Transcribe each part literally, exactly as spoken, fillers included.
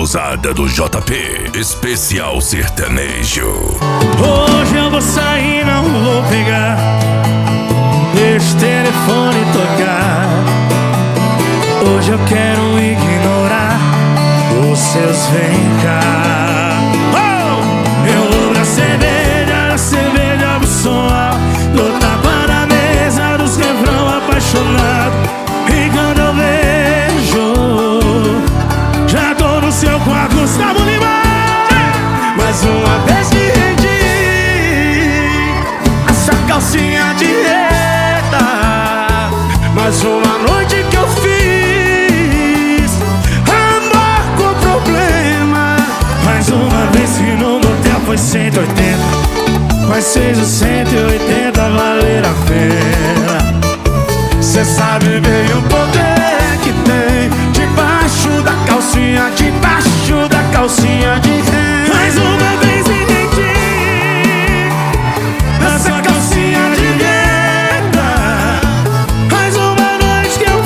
ousada do J P, especial sertanejo. Hoje eu vou sair, não vou pegar, deixa o telefone tocar. Hoje eu quero ignorar os seus vem cá. Oh! Eu vou na cerveja, na cerveja do som alto, dou tapa na mesa dos refrão apaixonado. E quando eu vejo, já tô no seu quarto, Gustavo Lima. Mais uma vez que rendi a sua calcinha de reta, mais uma noite que eu fiz amor com problema. Mais uma vez que no motel foi cento e oitenta, mas fez os cento e oitenta valer a pena. Cê sabe bem o poder que tem debaixo da calcinha, debaixo da calcinha de renda. Mais uma vez me rendi nessa calcinha de renda, mais uma noite que eu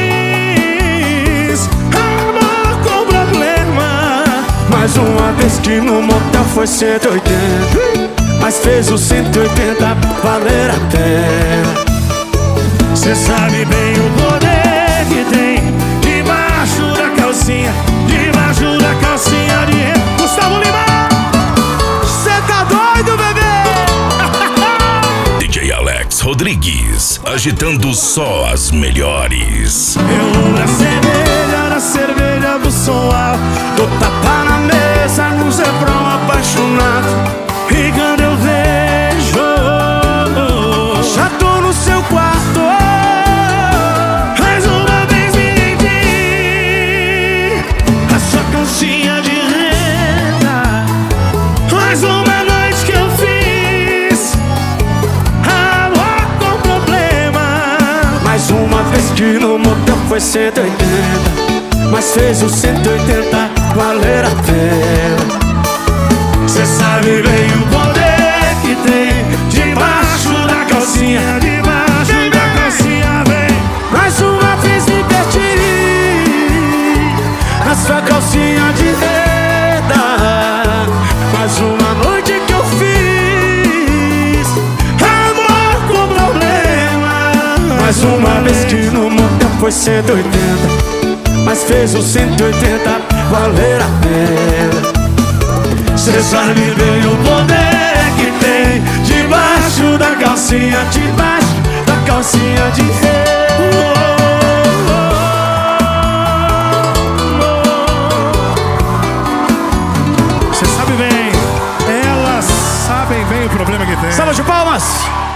fiz amor com problema. Mais uma vez que no motel foi cento e oitenta, mas fez os cento e oitenta valer a pena. Cê sabe bem o poder que tem debaixo da calcinha, debaixo da calcinha de renda. Gustavo Lima, cê tá doido, bebê? D J Alex Rodrigues, agitando só as melhores. Eu vou na cerveja, na cerveja do som alto, dou tapa na mesa, no refrão apaixonado. E quando eu vejo, já tô no seu quarto. Calcinha de renda, mais uma noite que eu fiz amor com problema. Mais uma vez que no motel foi cento e oitenta, mas fez os cento e oitenta valer a pena. Cê sabe bem o poder que tem debaixo da calcinha, debaixo da calcinha, vem. Mais uma vez me perdi na sua calcinha de renda, mais uma noite que eu fiz amor com problema. Mais uma vez que no motel foi cento e oitenta, mas fez os cento e oitenta valer a pena. Cê sabe bem o poder que tem debaixo da calcinha, debaixo da calcinha de renda. Sabem bem o problema que tem. Salva de palmas!